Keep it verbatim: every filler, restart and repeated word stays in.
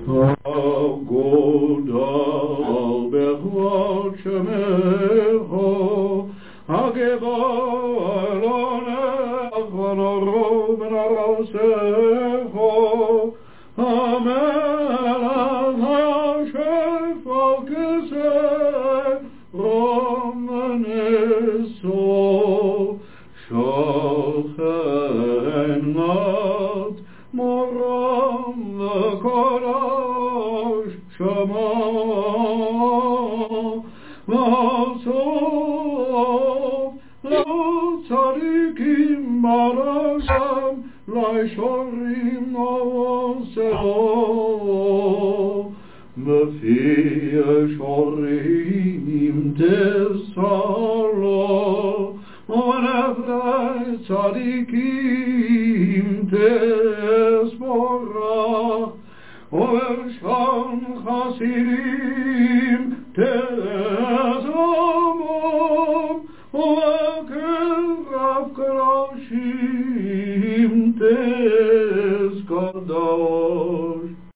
הגודל בכבוד שמך, הגדול עונך ונורא ונרסך, המלך הישב על כיסא רם ונשוא, שוכן מת מורם וקדש שמה, והסוף לצדיקים ברשם, לישרים נעשהו, בפי ישרים תסלו, ונפני צדיקים תספרך, ובשכן חסידים תזמום, ובקרב קדושים תזכדש.